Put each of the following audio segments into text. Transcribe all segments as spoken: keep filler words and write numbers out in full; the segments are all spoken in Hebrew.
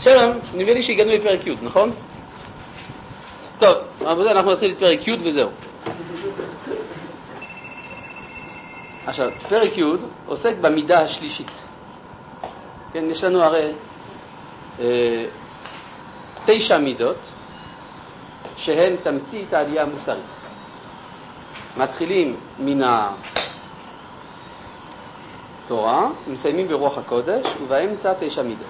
שלום, נראה לי שהגענו לפרק י', נכון? טוב, רבותיי, אנחנו נתחיל את פרק י' וזהו. עכשיו, פרק י' עוסק במידה השלישית. כן, יש לנו הרי אה, תשע מידות שהן תמצית העלייה המוסרית. מתחילים מן התורה, מסיימים ברוח הקודש, ובאמצע תשע מידות.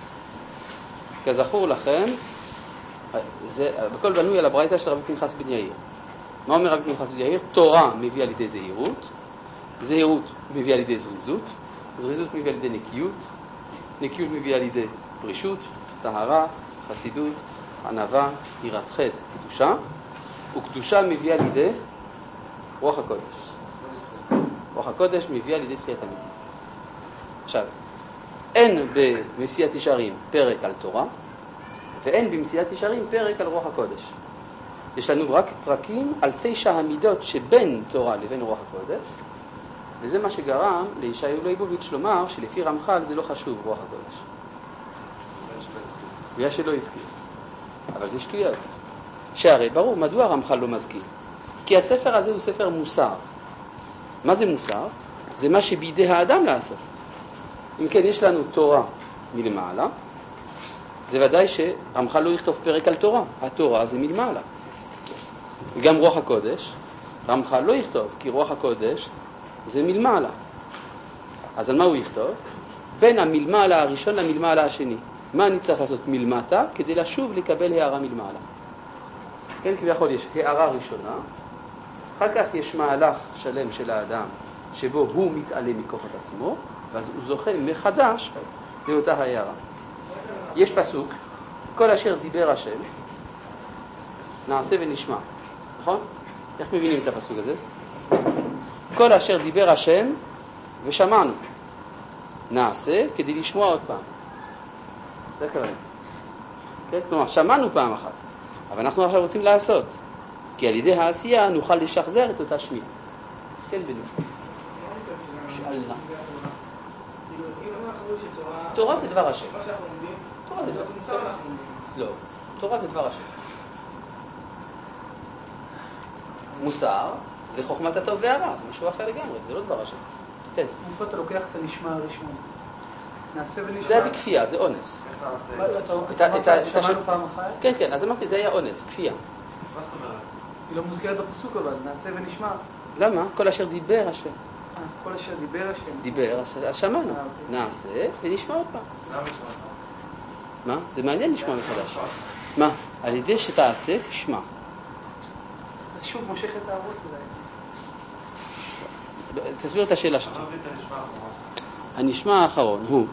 כזכור לכם, זה, בכל בנוי על הברייתא של רבי פנחס בן יאיר. מה אומר רבי פנחס בן יאיר? תורה מביא על ידי זהירות, זהירות מביא על ידי זריזות, זריזות מביא על ידי נקיות, נקיות מביא על ידי פרישות, טהרה, חסידות, ענווה, יראת חטא, קדושה, וקדושה מביא על ידי רוח הקודש. רוח הקודש מביא על ידי תחיית המתים. עכשיו, אין במסיעת ישרים פרק על תורה, ואין במסיעת ישרים פרק על רוח הקודש. יש לנו רק פרקים על תשע המידות שבין תורה לבין רוח הקודש, וזה מה שגרם לישעיהו ליבוביץ' לומר שלפי רמח"ל זה לא חשוב רוח הקודש. בגלל שלא הזכיר. אבל זה שטויות. שהרי ברור, מדוע רמח"ל לא מזכיר? כי הספר הזה הוא ספר מוסר. מה זה מוסר? זה מה שבידי האדם לעשות. אם כן, יש לנו תורה מלמעלה, זה ודאי שרמח"ל לא יכתוב פרק על תורה. התורה זה מלמעלה. וגם רוח הקודש, רמח"ל לא יכתוב, כי רוח הקודש זה מלמעלה. אז על מה הוא יכתוב? בין המלמעלה הראשון למלמעלה השני. מה אני צריך לעשות מלמטה כדי לשוב לקבל הערה מלמעלה? כן, כביכול יש הערה ראשונה, אחר כך יש מהלך שלם של האדם שבו הוא מתעלם מכוחות עצמו, ואז הוא זוכה מחדש לאותה הערה. יש פסוק, כל אשר דיבר השם נעשה ונשמע, נכון? איך מבינים את הפסוק הזה? כל אשר דיבר השם ושמענו נעשה כדי לשמוע עוד פעם. זה קרה. כן? כלומר, שמענו פעם אחת, אבל אנחנו עכשיו רוצים לעשות, כי על ידי העשייה נוכל לשחזר את אותה שמיעה. כן, בדיוק. שאלה. תורה זה דבר השם. תורה זה דבר השם. לא, תורה זה דבר השם. מוסר זה חוכמת הטוב והרע, זה משהו אחר לגמרי, זה לא דבר השם. כן. איפה אתה לוקח את הנשמע הראשון? נעשה ונשמע. זה בכפייה, זה אונס. שמענו פעם אחת? כן, כן, אז אמרתי, זה היה אונס, כפייה. מה זאת אומרת? היא לא מוזכרת בפסוק אבל, נעשה ונשמע. למה? כל אשר דיבר השם. כל אשר דיבר השם. דיבר, אז שמענו. נעשה ונשמע עוד פעם. למה נשמע? מה? זה מעניין לשמוע מחדש. מה? על ידי שתעשה, תשמע. שוב מושך את הערות אולי. תסביר את השאלה שלך. הנשמע האחרון הוא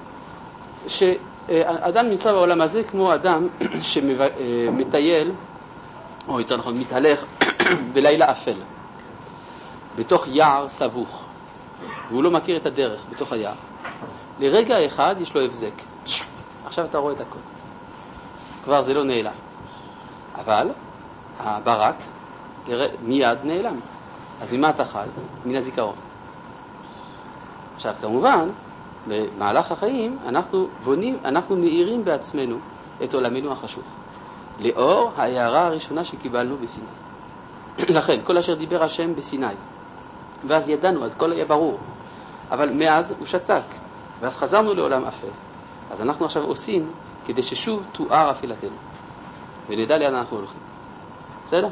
שאדם נמצא בעולם הזה כמו אדם שמטייל, או יותר נכון מתהלך בלילה אפל, בתוך יער סבוך, והוא לא מכיר את הדרך בתוך היער. לרגע אחד יש לו הבזק. עכשיו אתה רואה את הכל. כבר זה לא נעלם. אבל הברק מיד נעלם. אז ממה אתה חי? מן הזיכרון. עכשיו, כמובן, במהלך החיים אנחנו בונים, אנחנו מאירים בעצמנו את עולמנו החשוך. לאור ההערה הראשונה שקיבלנו בסיני. לכן, כל אשר דיבר השם בסיני. ואז ידענו, עד כל היה ברור. אבל מאז הוא שתק. ואז חזרנו לעולם אפל. אז אנחנו עכשיו עושים כדי ששוב תואר אפלתנו. ונדע לאן אנחנו הולכים. בסדר?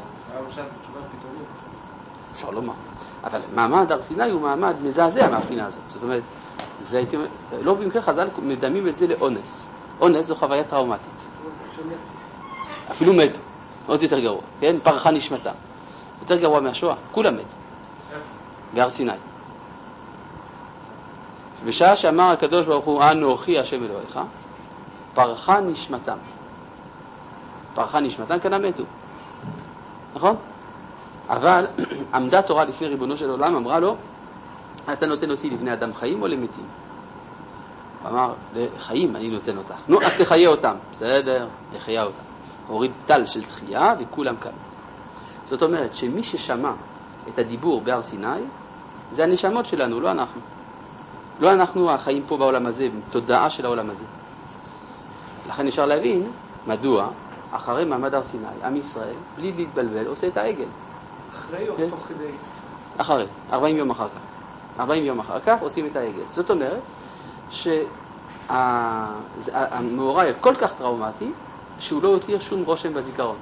אפשר לומר. אבל מעמד הר סיני הוא מעמד מזעזע מהבחינה הזאת. זאת אומרת, זה הייתי, לא במקרה חז"ל מדמים את זה לאונס. אונס זו חוויה טראומטית. אפילו מתו. עוד יותר גרוע. כן? פרחה נשמתה. יותר גרוע מהשואה. כולם מתו. בהר סיני. בשעה שאמר הקדוש ברוך הוא, אנוכי השם אלוהיך, פרחה נשמתם. פרחה נשמתם כנראה מתו. נכון? אבל עמדה תורה לפני ריבונו של עולם, אמרה לו, אתה נותן אותי לבני אדם חיים או למתים? הוא אמר, לחיים אני נותן אותך. נו, אז תחיה אותם. בסדר, תחיה אותם. הוריד טל של תחייה וכולם קמו. זאת אומרת שמי ששמע את הדיבור בהר סיני, זה הנשמות שלנו, לא אנחנו. לא אנחנו החיים פה בעולם הזה, תודעה של העולם הזה. לכן אפשר להבין מדוע אחרי מעמד הר סיני, עם ישראל, בלי להתבלבל, עושה את העגל. אחרי או תוך כדי? אחרי, ארבעים יום אחר כך. ארבעים יום אחר כך עושים את העגל. זאת אומרת שהמאורע היה כל כך טראומטי, שהוא לא הותיר שום רושם בזיכרון.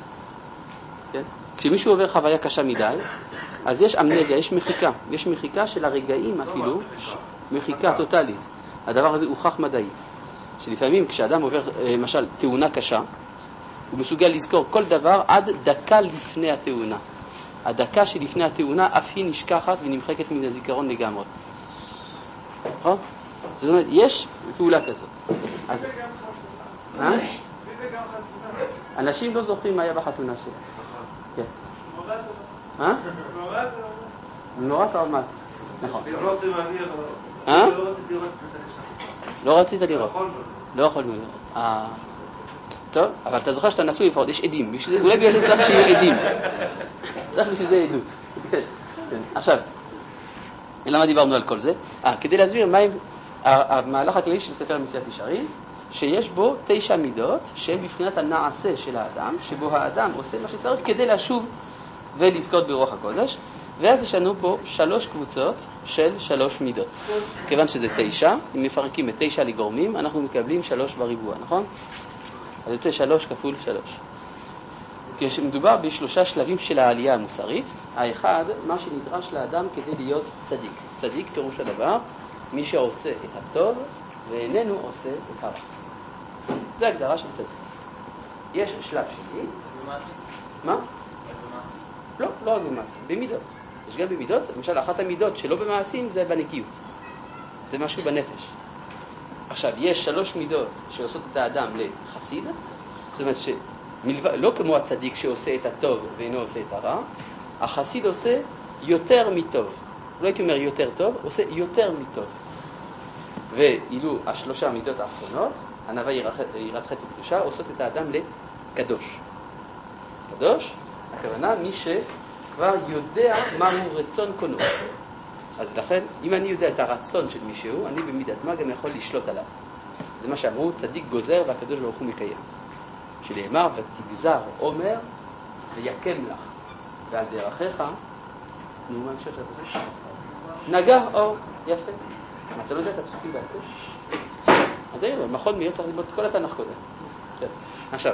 כן? כשמישהו עובר חוויה קשה מדי, אז יש אמנזיה, יש מחיקה. יש מחיקה של הרגעים אפילו, מחיקה טוטלית. הדבר הזה הוכח מדעי. שלפעמים כשאדם עובר, למשל, תאונה קשה, הוא מסוגל לזכור כל דבר עד דקה לפני התאונה. הדקה שלפני התאונה אף היא נשכחת ונמחקת מן הזיכרון לגמרי. נכון? זאת אומרת, יש פעולה כזאת. אז... אה? אנשים לא זוכרים מה היה בחתונה שלה. כן. אה? נורא טראומטי. נכון. אה? לא רצית לראות. לא יכולנו לראות. טוב, אבל אתה זוכר שאתה נשוי לפחות, יש עדים. אולי בגלל זה צריך שיהיו עדים. צריך בשביל זה עדות. עכשיו, למה דיברנו על כל זה? אה, כדי להסביר מה המהלך הכללי של ספר מסיעת ישרים, שיש בו תשע מידות שהן בבחינת הנעשה של האדם, שבו האדם עושה מה שצריך כדי לשוב ולזכות ברוח הקודש, ואז יש לנו פה שלוש קבוצות של שלוש מידות. כיוון שזה תשע, אם מפרקים את תשע לגורמים, אנחנו מקבלים שלוש בריבוע, נכון? אז יוצא שלוש כפול שלוש. כשמדובר בשלושה שלבים של העלייה המוסרית, האחד, מה שנדרש לאדם כדי להיות צדיק. צדיק פירוש הדבר, מי שעושה את הטוב ואיננו עושה את הרע. זו הגדרה של צדיק. יש שלב שני. מה? לא, לא רק במעשים, במידות. יש גם במידות, למשל אחת המידות שלא במעשים זה בנקיות. זה משהו בנפש. עכשיו, יש שלוש מידות שעושות את האדם לחסיד, זאת אומרת שמלבד, לא כמו הצדיק שעושה את הטוב ואינו עושה את הרע, החסיד עושה יותר מטוב. לא הייתי אומר יותר טוב, עושה יותר מטוב. ואילו השלושה מידות האחרונות, ענווה, יראת חטא וקדושה, עושות את האדם לקדוש. קדוש, הכוונה מי שכבר יודע מהו רצון קונו. אז לכן, אם אני יודע את הרצון של מישהו, אני במידת מה גם יכול לשלוט עליו. זה מה שאמרו, צדיק גוזר והקדוש ברוך הוא מקיים. שנאמר, ותגזר עומר ויקם לך, ועל דרכיך, נו, מה המשך של הפסוק? נגע אור, יפה. אתה לא יודע את הפסוקים בעצם? אתה יודע, מכון מאיר צריך ללמוד את כל התנ"ך קודם. עכשיו,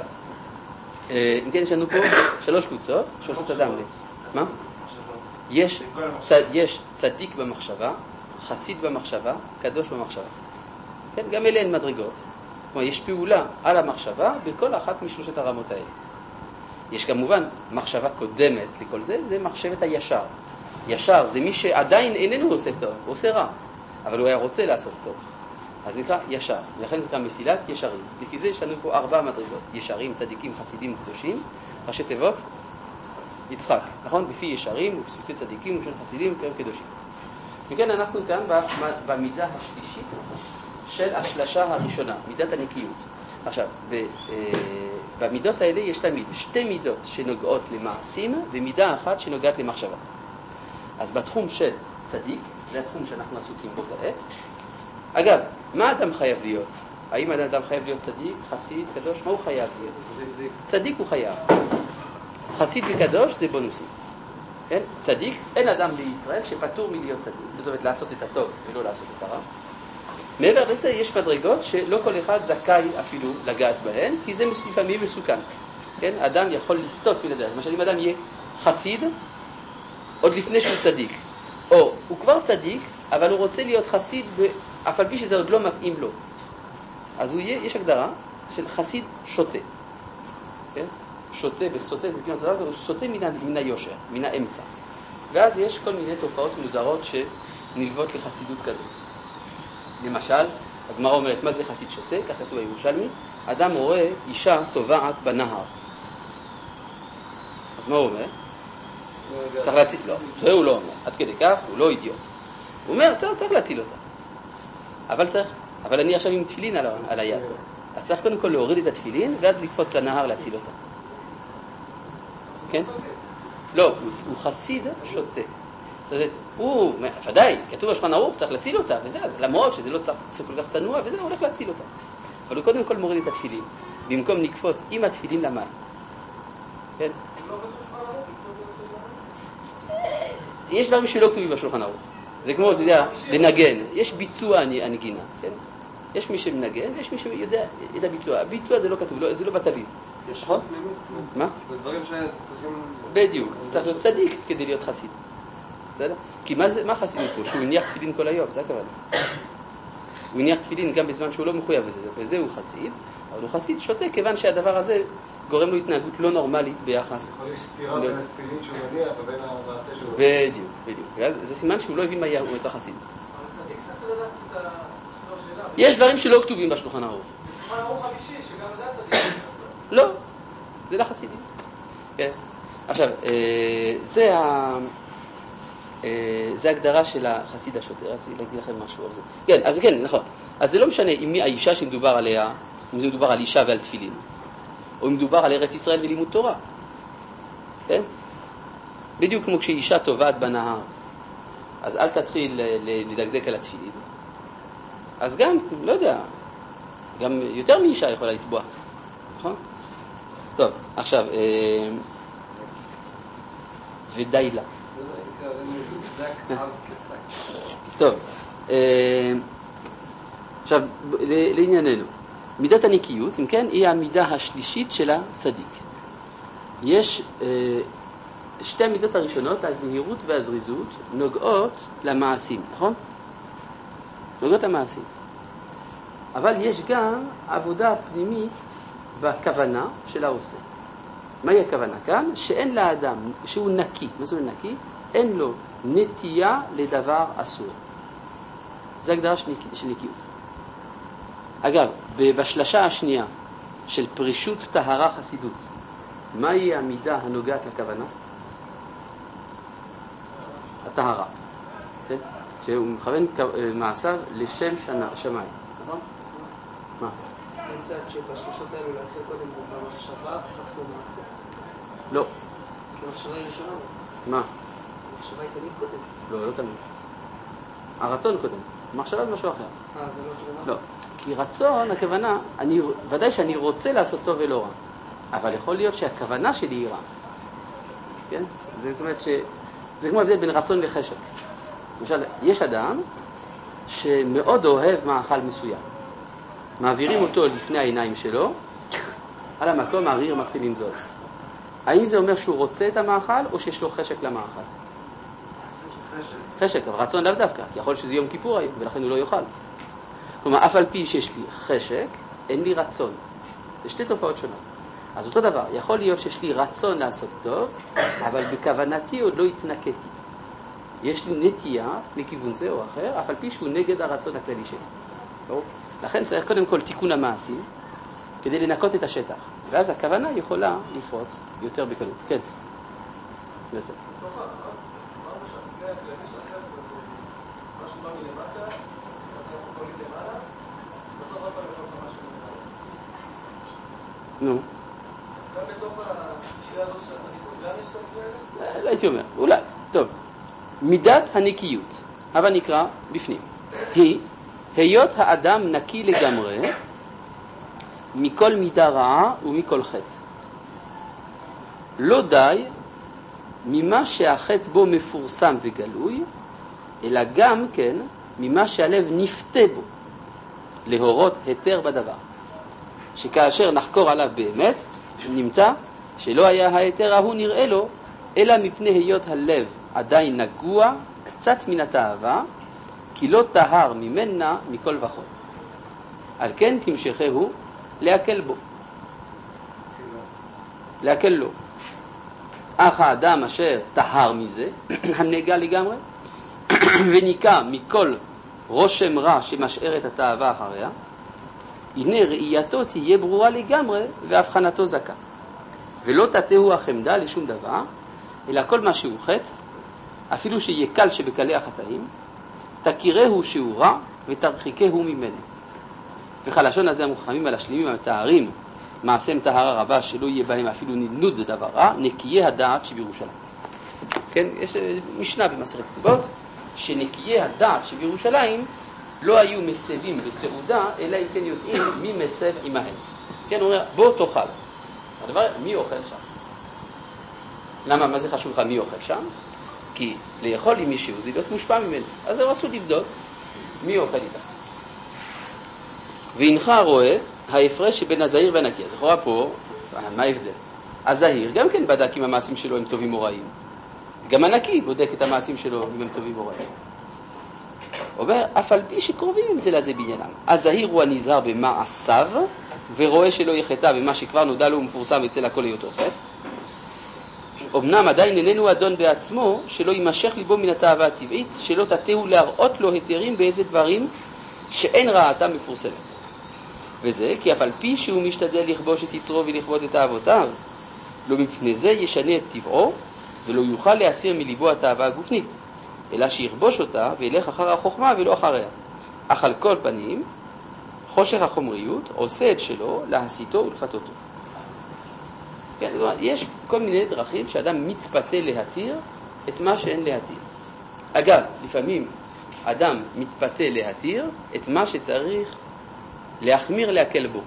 אם כן, יש לנו פה שלוש קבוצות, שעושות אדם לי. מה? יש, צד, יש צדיק במחשבה, חסיד במחשבה, קדוש במחשבה. כן? גם אלה הן מדרגות. כלומר, יש פעולה על המחשבה בכל אחת משלושת הרמות האלה. יש כמובן מחשבה קודמת לכל זה, זה מחשבת הישר. ישר זה מי שעדיין איננו עושה טוב, הוא עושה רע, אבל הוא היה רוצה לעשות טוב. אז נקרא ישר, ולכן זה נקרא מסילת ישרים. לפי זה יש לנו פה ארבע מדרגות, ישרים, צדיקים, חסידים, קדושים, ראשי תיבות, יצחק, נכון? בפי ישרים ובסיסי צדיקים ובשביל חסידים וכאלה קדושים. וכן אנחנו כאן במידה השלישית של השלשה הראשונה, מידת הנקיות. עכשיו, במידות האלה יש תמיד שתי מידות שנוגעות למעשים ומידה אחת שנוגעת למחשבה. אז בתחום של צדיק, זה התחום שאנחנו עסוקים בו כעת. אגב, מה אדם חייב להיות? האם אדם חייב להיות צדיק, חסיד, קדוש? מה הוא חייב להיות? צדיק הוא חייב. חסיד וקדוש זה בונוסים. כן? צדיק, אין אדם בישראל שפטור מלהיות צדיק. זאת אומרת, לעשות את הטוב ולא לעשות את הרע. מעבר לזה, יש מדרגות שלא כל אחד זכאי אפילו לגעת בהן, כי זה לפעמים מסוכן. כן? אדם יכול לסטות מלדרך. למשל, אם אדם יהיה חסיד, עוד לפני שהוא צדיק. או הוא כבר צדיק, אבל הוא רוצה להיות חסיד, אף על פי שזה עוד לא מתאים לו. אז הוא יהיה, יש הגדרה של חסיד שוטה. כן? שוטה וסוטה, זה כמעט דבר, הוא שוטה מן, מן היושר, מן האמצע. ואז יש כל מיני תופעות מוזרות שנלוות לחסידות כזאת. למשל, הגמרא אומרת, מה זה חסיד שוטה? כך כתוב בירושלמי, אדם רואה אישה טובעת בנהר. אז מה הוא אומר? צריך להציל, לא, זה הוא לא אומר, עד כדי כך, הוא לא אידיוט. הוא אומר, צריך, צריך להציל אותה. אבל צריך, אבל אני עכשיו עם תפילין על, על היד. אז צריך קודם כל להוריד את התפילין, ואז לקפוץ לנהר להציל אותה. כן? לא, הוא, הוא חסיד שוטה. זאת אומרת, הוא, ודאי, כתוב בשולחן ערוך, צריך להציל אותה, וזה, אז למרות שזה לא צריך כל כך צנוע, וזה, הוא הולך להציל אותה. אבל הוא קודם כל מוריד את התפילין, במקום נקפוץ עם התפילין למים. כן? יש דברים שלא כתובים בשולחן ערוך. זה כמו, אתה יודע, לנגן. יש ביצוע הנגינה, כן? יש מי שמנגן ויש מי שיודע את הביצוע. הביצוע זה לא כתוב, זה לא בתווים. נכון? מה? זה דברים שצריכים... בדיוק. צריך להיות צדיק כדי להיות חסיד. בסדר? כי מה זה, מה חסידות פה? שהוא הניח תפילין כל היום, זה הכוונה. הוא הניח תפילין גם בזמן שהוא לא מחויב בזה, וזה הוא חסיד, אבל הוא חסיד שותה כיוון שהדבר הזה גורם לו התנהגות לא נורמלית ביחס. יכול להיות סתירה בין התפילין שהוא מניח ובין המעשה שהוא... בדיוק, בדיוק. זה סימן שהוא לא הבין מה הוא את החסיד. יש דברים שלא כתובים בשולחן ערוך. בשולחן ערוך חמישי, שגם זה הצדיק. לא, זה לא חסידים. כן. עכשיו, זה ה... זה הגדרה של החסיד השוטה. רציתי להגיד לכם משהו על זה. כן, אז כן, נכון. אז זה לא משנה אם מי האישה שמדובר עליה, אם זה מדובר על אישה ועל תפילין, או אם מדובר על ארץ ישראל ולימוד תורה. כן? בדיוק כמו כשאישה טובעת בנהר, אז אל תתחיל לדקדק על התפילין. אז גם, לא יודע, גם יותר מאישה יכולה לטבוע. נכון? טוב, עכשיו, ודי לה. טוב, עכשיו לענייננו, מידת הנקיות, אם כן, היא המידה השלישית של הצדיק. יש שתי המידות הראשונות, הזהירות והזריזות, נוגעות למעשים, נכון? נוגעות למעשים. אבל יש גם עבודה פנימית בכוונה של העושה. מהי הכוונה כאן? שאין לאדם, שהוא נקי, מה זאת אומרת נקי? אין לו נטייה לדבר אסור. זה הגדרה של נקיות. אגב, בשלשה השנייה של פרישות טהרה חסידות, מהי המידה הנוגעת לכוונה? הטהרה. כן? שהוא מכוון מעשיו לשם שמיים. נכון? מה? נמצא שבשלושות האלו להתחיל קודם במחשבה, אחר כך מעשה. לא. כי המחשבה היא ראשונה. מה? המחשבה היא תמיד קודם. לא, לא תמיד. הרצון קודם. מחשבה זה משהו אחר. אה, זה לא תמיד? לא. כי רצון, הכוונה, אני, ודאי שאני רוצה לעשות טוב ולא רע. אבל יכול להיות שהכוונה שלי היא רע. כן? זאת אומרת ש... זה כמו הבדל בין רצון לחשק. למשל, יש אדם שמאוד אוהב מאכל מסוים. מעבירים אותו לפני העיניים שלו, על המקום הריר מתחיל לנזול. האם זה אומר שהוא רוצה את המאכל או שיש לו חשק למאכל? חשק. חשק, אבל רצון לאו דווקא. יכול שזה יום כיפור היום, ולכן הוא לא יאכל. כלומר, אף על פי שיש לי חשק, אין לי רצון. זה שתי תופעות שונות. אז אותו דבר, יכול להיות שיש לי רצון לעשות טוב, אבל בכוונתי עוד לא התנקתי. יש לי נטייה מכיוון זה או אחר, אף על פי שהוא נגד הרצון הכללי שלי. ברור? לכן צריך קודם כל תיקון המעשים, כדי לנקות את השטח. ואז הכוונה יכולה לפרוץ יותר בקלות. כן. בסדר. נו. גם בתוך השיעה הזאת של הצדיקות, גם יש תופעה? לא הייתי אומר, אולי. טוב. מידת הנקיות, אבל נקרא בפנים, היא היות האדם נקי לגמרי מכל מידה רעה ומכל חטא. לא די ממה שהחטא בו מפורסם וגלוי, אלא גם כן ממה שהלב נפתה בו, להורות היתר בדבר. שכאשר נחקור עליו באמת, נמצא שלא היה ההיתר ההוא נראה לו, אלא מפני היות הלב עדיין נגוע קצת מן התאווה, כי לא טהר ממנה מכל וכל. על כן תמשכהו להקל בו. להקל לו. אך האדם אשר טהר מזה, הנגע לגמרי, וניקה מכל רושם רע שמשאר את התאווה אחריה, הנה ראייתו תהיה ברורה לגמרי והבחנתו זכה. ולא תתהו החמדה לשום דבר, אלא כל מה שהוא חטא, אפילו שיהיה קל שבקלי החטאים, תכירהו שהוא רע ותרחיקהו ממנו. וחלשון הזה המוחכמים על השלימים המתארים מעשיהם טהרה רבה שלא יהיה בהם אפילו נדנוד דבר רע, נקיי הדעת שבירושלים. כן, יש משנה במסכת כתובות שנקיי הדעת שבירושלים לא היו מסבים בסעודה, אלא אם כן יודעים מי מסב עמהם. כן, הוא אומר, בוא תאכל. אז הדבר, מי אוכל שם? למה, מה זה חשוב לך מי אוכל שם? כי לאכול עם מישהו זה להיות מושפע ממנו. אז הם רצו לבדוק מי אוכל איתה. והנך רואה ההפרש שבין הזהיר והנקי. אז לכאורה פה, מה ההבדל? הזהיר גם כן בדק אם המעשים שלו הם טובים או רעים. גם הנקי בודק את המעשים שלו אם הם טובים או רעים. אומר, אף על פי שקרובים עם זה לזה בעניינם. הזהיר הוא הנזהר במעשיו, ורואה שלא יחטא במה שכבר נודע לו ומפורסם אצל הכל היותו חטא. אמנם עדיין איננו אדון בעצמו, שלא יימשך ליבו מן התאווה הטבעית, שלא תתהו להראות לו היתרים באיזה דברים שאין רעתם מפורסמת. וזה כי אף על פי שהוא משתדל לכבוש את יצרו ולכבוד את אהבותיו, לא מפני זה ישנה את טבעו, ולא יוכל להסיר מליבו התאווה הגופנית, אלא שיכבוש אותה וילך אחר החוכמה ולא אחריה. אך על כל פנים, חושך החומריות עושה את שלו להסיתו ולפתותו. כן, זאת אומרת, יש כל מיני דרכים שאדם מתפתה להתיר את מה שאין להתיר. אגב, לפעמים אדם מתפתה להתיר את מה שצריך להחמיר להקל בו.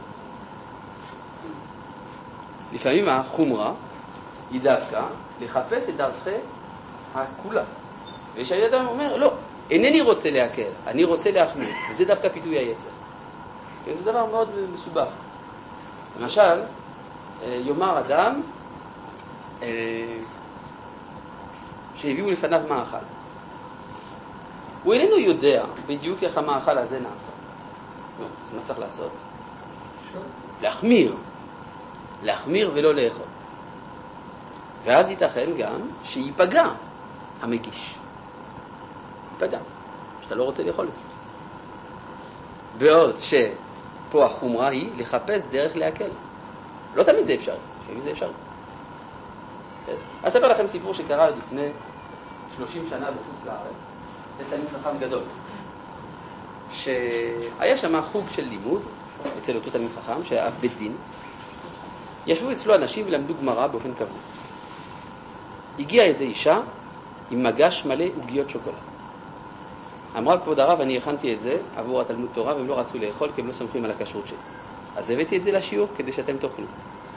לפעמים החומרה היא דווקא לחפש את דרכי הכולה. ויש אדם אומר, לא, אינני רוצה להקל, אני רוצה להחמיר. וזה דווקא פיתוי היצר. וזה דבר מאוד מסובך. למשל, יאמר אדם שהביאו לפניו מאכל. הוא איננו יודע בדיוק איך המאכל הזה נעשה. לא, אז מה צריך לעשות? להחמיר. להחמיר ולא לאכול. ואז ייתכן גם שיפגע המגיש. ייפגע. שאתה לא רוצה לאכול את זה. בעוד שפה החומרה היא לחפש דרך להקל. לא תמיד זה אפשרי, לפעמים זה אפשרי. אז אספר לכם סיפור שקרה לפני שלושים שנה בחוץ לארץ, זה תלמיד חכם גדול, שהיה שם חוג של לימוד, אצל אותו תלמיד חכם, שהיה אב בית דין, ישבו אצלו אנשים ולמדו גמרא באופן קבוע. הגיעה איזו אישה עם מגש מלא עוגיות שוקולד. אמרה, כבוד הרב, אני הכנתי את זה עבור התלמוד תורה, והם לא רצו לאכול כי הם לא סומכים על הכשרות שלי. אז הבאתי את זה לשיעור כדי שאתם תאכלו.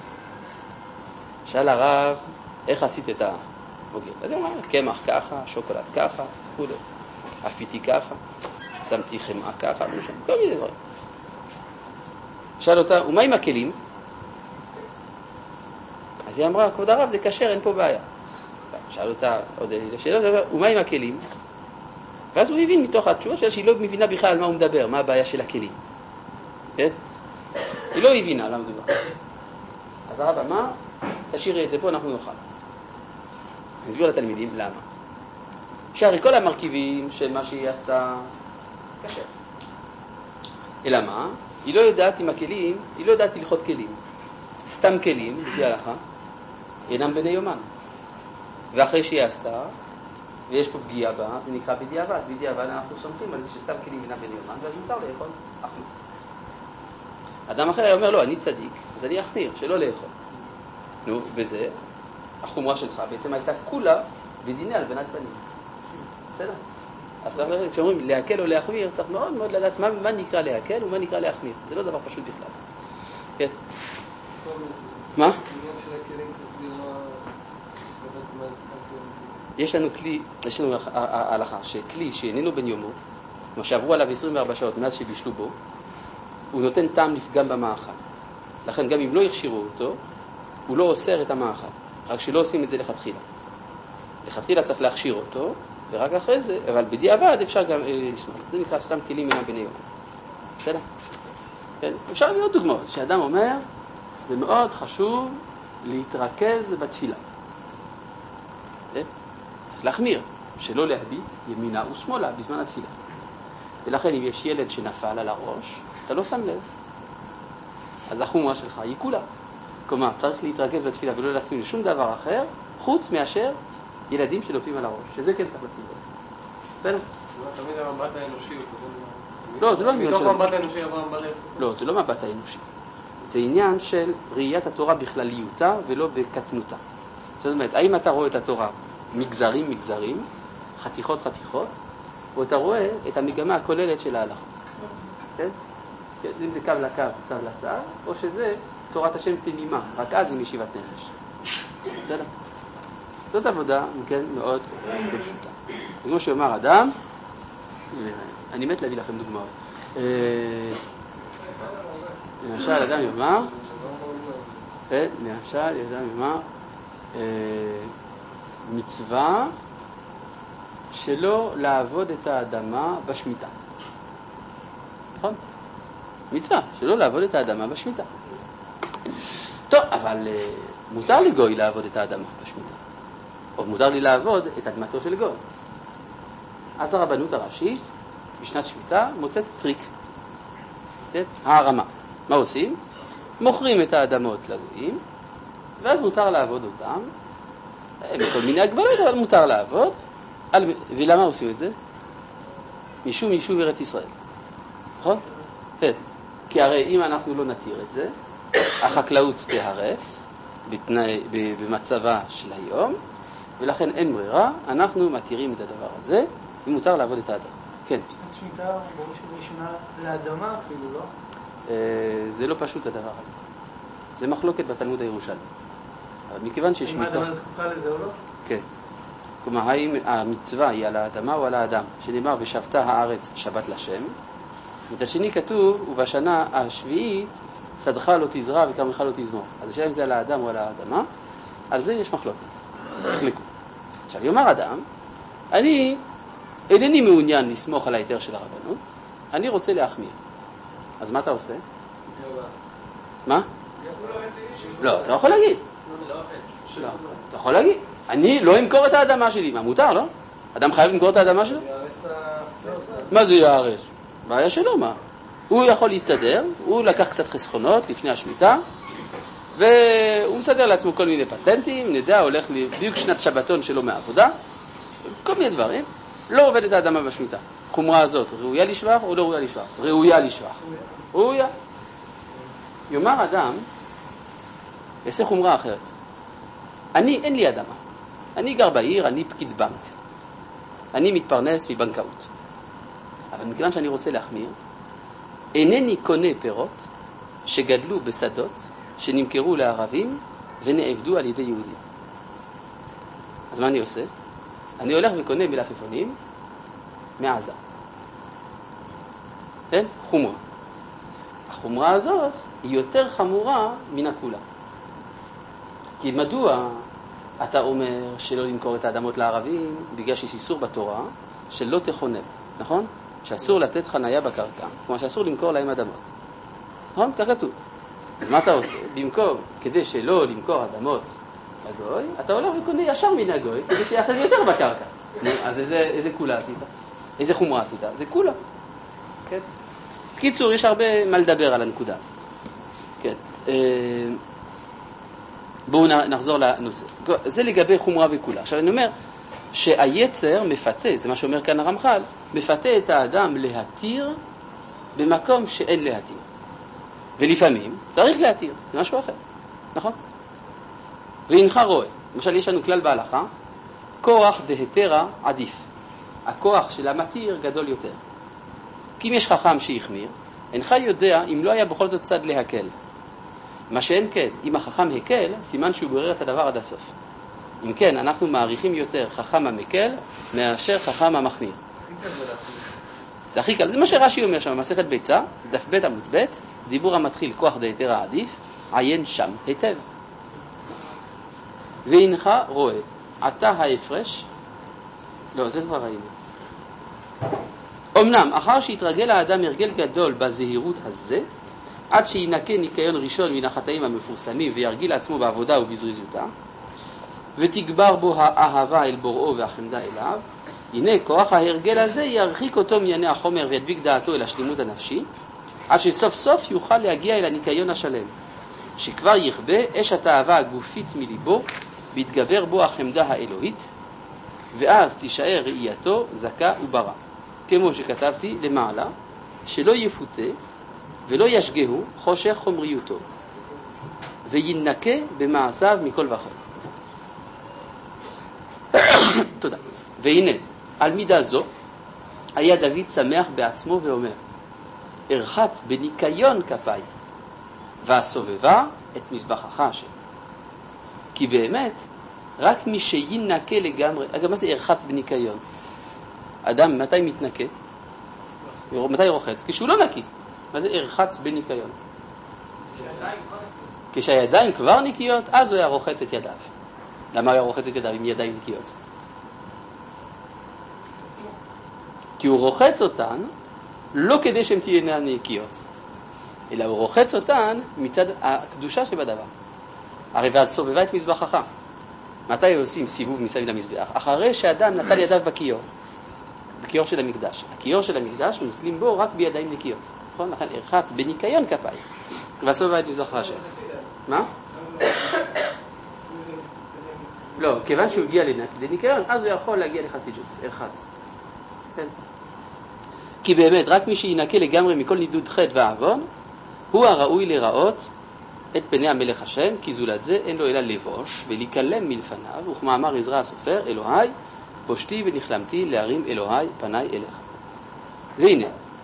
שאל הרב, איך עשית את העוגיות? אז הוא אמר, קמח ככה, שוקולד ככה, כולו. אפיתי ככה, שמתי חמאה ככה, כל מיני דברים. שאל אותה, ומה עם הכלים? אז היא אמרה, כבוד הרב, זה כשר, אין פה בעיה. שאל אותה עוד שאלה, ומה עם הכלים? ואז הוא הבין מתוך התשובה שלה שהיא לא מבינה בכלל על מה הוא מדבר, מה הבעיה של הכלים. כן? היא לא הבינה למה מדובר. אז הרב אמר, תשאירי את זה פה, אנחנו נאכל. נסביר לתלמידים למה. שהרי כל המרכיבים של מה שהיא עשתה קשה. אלא מה? היא לא יודעת עם הכלים, היא לא יודעת הלכות כלים. סתם כלים, לפי ההלכה, אינם בני יומן. ואחרי שהיא עשתה, ויש פה פגיעה בה, זה נקרא בדיעבד. בדיעבד אנחנו סומכים על זה שסתם כלים אינם בני יומן, ואז מותר לאכול אחמיר. אדם אחר אומר, לא, אני צדיק, אז אני אחמיר, שלא לאכול. נו, בזה, החומרה שלך בעצם הייתה כולה בדיני הלבנת פנים. בסדר? אז כשאומרים להקל או להחמיר, צריך מאוד מאוד לדעת מה, מה נקרא להקל ומה נקרא להחמיר. זה לא דבר פשוט בכלל. כן? מה? יש לנו כלי, יש לנו הלכה, שכלי שאיננו בן יומו, כמו שעברו עליו עשרים וארבע שעות מאז שבישלו בו, הוא נותן טעם לפגם במאכל. לכן גם אם לא יכשירו אותו, הוא לא אוסר את המאכל, רק שלא עושים את זה לכתחילה. לכתחילה צריך להכשיר אותו, ורק אחרי זה, אבל בדיעבד אפשר גם אה, לשמוע. זה נקרא סתם כלים אינם בני יומן. בסדר? כן? אפשר להיות דוגמאות, שאדם אומר, זה מאוד חשוב להתרכז בתפילה. כן? צריך להחמיר, שלא להביט ימינה ושמאלה בזמן התפילה. ולכן אם יש ילד שנפל על הראש, אתה לא שם לב. אז החומרה שלך היא כולה. כלומר, צריך להתרכז בתפילה ולא לשים לשום דבר אחר, חוץ מאשר ילדים שנופלים על הראש, שזה כן צריך לשים לב. בסדר? תמיד המבט האנושי הוא כזה... לא, זה לא עניין של... מתוך המבט האנושי עבר מבט... לא, זה לא מבט האנושי. זה עניין של ראיית התורה בכלליותה ולא בקטנותה. זאת אומרת, האם אתה רואה את התורה מגזרים, מגזרים, חתיכות, חתיכות, פה אתה רואה את המגמה הכוללת של ההלכה. כן? אם זה קו לקו, צו לצו, או שזה תורת השם תנימה, רק אז היא משיבת נפש. בסדר? זאת עבודה, כן, מאוד לא פשוטה. כמו שאומר אדם, אני מת להביא לכם דוגמאות. למשל, אדם יאמר, למשל, אדם יאמר, מצווה שלא לעבוד את האדמה בשמיטה. נכון? מצווה שלא לעבוד את האדמה בשמיטה. טוב, אבל מותר לגוי לעבוד את האדמה בשמיטה. או מותר לי לעבוד את אדמתו של גוי. אז הרבנות הראשית בשנת שמיטה מוצאת טריק. כן? הערמה. מה עושים? מוכרים את האדמות לגויים, ואז מותר לעבוד אותם, בכל מיני הגבלות, אבל מותר לעבוד. על... ולמה עושים את זה? משום יישוב ארץ ישראל. נכון? כן. כי הרי אם אנחנו לא נתיר את זה, החקלאות תהרס בתנאי, במצבה של היום, ולכן אין ברירה, אנחנו מתירים את הדבר הזה, ומותר לעבוד את האדמה. כן. שנת שמיטה, בראש ובראשונה לאדמה אפילו, לא? זה לא פשוט הדבר הזה. זה מחלוקת בתלמוד הירושלמי. אבל מכיוון שיש אם האדמה זקוקה לזה או לא? כן. כלומר, האם המצווה היא על האדמה או על האדם? שנאמר, ושבתה הארץ שבת לשם. מצד שני כתוב, ובשנה השביעית, שדך לא תזרע וכרמך לא תזמור. אז השאלה אם זה על האדם או על האדמה, על זה יש מחלוקת. החליקו. עכשיו, יאמר אדם, אני אינני מעוניין לסמוך על ההיתר של הרבנות, אני רוצה להחמיר. אז מה אתה עושה? מה? לא, אתה יכול להגיד. לא, אתה יכול להגיד. אני לא אמכור את האדמה שלי. מה, מותר, לא? אדם חייב למכור את האדמה שלו? מה זה יערס? בעיה שלו, מה? הוא יכול להסתדר, הוא לקח קצת חסכונות לפני השמיטה, והוא מסדר לעצמו כל מיני פטנטים, נדע, הולך בדיוק שנת שבתון שלו מעבודה, כל מיני דברים. לא עובד את האדמה בשמיטה. חומרה הזאת, ראויה לשבח או לא ראויה לשבח? ראויה לשבח. ראויה. יאמר אדם, יעשה חומרה אחרת. אני, אין לי אדמה. אני גר בעיר, אני פקיד בנק. אני מתפרנס מבנקאות. אבל מכיוון שאני רוצה להחמיר, אינני קונה פירות שגדלו בשדות, שנמכרו לערבים ונעבדו על ידי יהודים. אז מה אני עושה? אני הולך וקונה מלפפונים מעזה. כן? חומרה. החומרה הזאת היא יותר חמורה מן הכולה. כי מדוע אתה אומר שלא למכור את האדמות לערבים? בגלל שיש איסור בתורה שלא תחונם, נכון? שאסור לתת חנייה בקרקע, כמו שאסור למכור להם אדמות. נכון? כך כתוב. אז מה אתה עושה? במקום, כדי שלא למכור אדמות לגוי, אתה הולך וקונה ישר מן הגוי, כדי שיאחז יותר בקרקע. אז איזה, איזה כולה עשית? איזה חומרה עשית? זה כולה. כן? בקיצור, יש הרבה מה לדבר על הנקודה הזאת. כן. בואו נחזור לנושא. זה לגבי חומרה וכולה. עכשיו אני אומר שהיצר מפתה, זה מה שאומר כאן הרמח"ל, מפתה את האדם להתיר במקום שאין להתיר. ולפעמים צריך להתיר, זה משהו אחר. נכון? והנך רואה. למשל יש לנו כלל בהלכה, כוח דהתרה עדיף. הכוח של המתיר גדול יותר. כי אם יש חכם שיחמיר, אינך יודע אם לא היה בכל זאת צד להקל. מה שאין כן, אם החכם הקל, סימן שהוא גורר את הדבר עד הסוף. אם כן, אנחנו מעריכים יותר חכם המקל מאשר חכם המחמיר. זה הכי קל. זה מה שרש"י אומר שם, מסכת ביצה, דף ב' עמוד ב', דיבור המתחיל כוח דהתרה עדיף, עיין שם היטב. והנך רואה, אתה ההפרש, לא, זה כבר ראינו. אמנם, אחר שהתרגל האדם הרגל גדול בזהירות הזה, עד שינקה ניקיון ראשון מן החטאים המפורסמים וירגיל לעצמו בעבודה ובזריזותה, ותגבר בו האהבה אל בוראו והחמדה אליו, הנה כוח ההרגל הזה ירחיק אותו מענייני החומר וידביק דעתו אל השלימות הנפשי, עד שסוף סוף יוכל להגיע אל הניקיון השלם, שכבר יכבה אש התאווה הגופית מליבו, ויתגבר בו החמדה האלוהית, ואז תישאר ראייתו זכה וברא. כמו שכתבתי למעלה, שלא יפותה ולא ישגהו חושך חומריותו, וינקה במעשיו מכל וכל. תודה. והנה, על מידה זו, היה דוד שמח בעצמו ואומר, ארחץ בניקיון כפיי, והסובבה את מזבחך השם. כי באמת, רק מי שינקה לגמרי, אגב, מה זה ארחץ בניקיון? אדם, מתי מתנקה? מתי רוחץ? כשהוא לא נקי. מה זה ארחץ בניקיון? כשהידיים כבר נקיות, אז הוא היה רוחץ את ידיו. למה הוא היה רוחץ את ידיו עם ידיים נקיות? כי הוא רוחץ אותן לא כדי שהן תהיינה נקיות, אלא הוא רוחץ אותן מצד הקדושה שבדבר. הרי והסובבה את מזבחך. מתי עושים סיבוב מסביב למזבח? אחרי שאדם נטל ידיו בכיור, בכיור של המקדש. הכיור של המקדש נוטלים בו רק בידיים נקיות. נכון? לכן ארחץ בניקיון כפיי, והסובבה את מזבחך השם. מה? לא, כיוון שהוא הגיע לניקיון, אז הוא יכול להגיע לחסידות, ארחץ. כן. כי באמת, רק מי שינקה לגמרי מכל נידוד חטא ועוון, הוא הראוי לראות את פני המלך השם, כי זולת זה אין לו אלא לבוש ולהיכלם מלפניו, וכמאמר עזרא הסופר, אלוהי, בושתי ונכלמתי להרים אלוהי פניי אליך. והנה.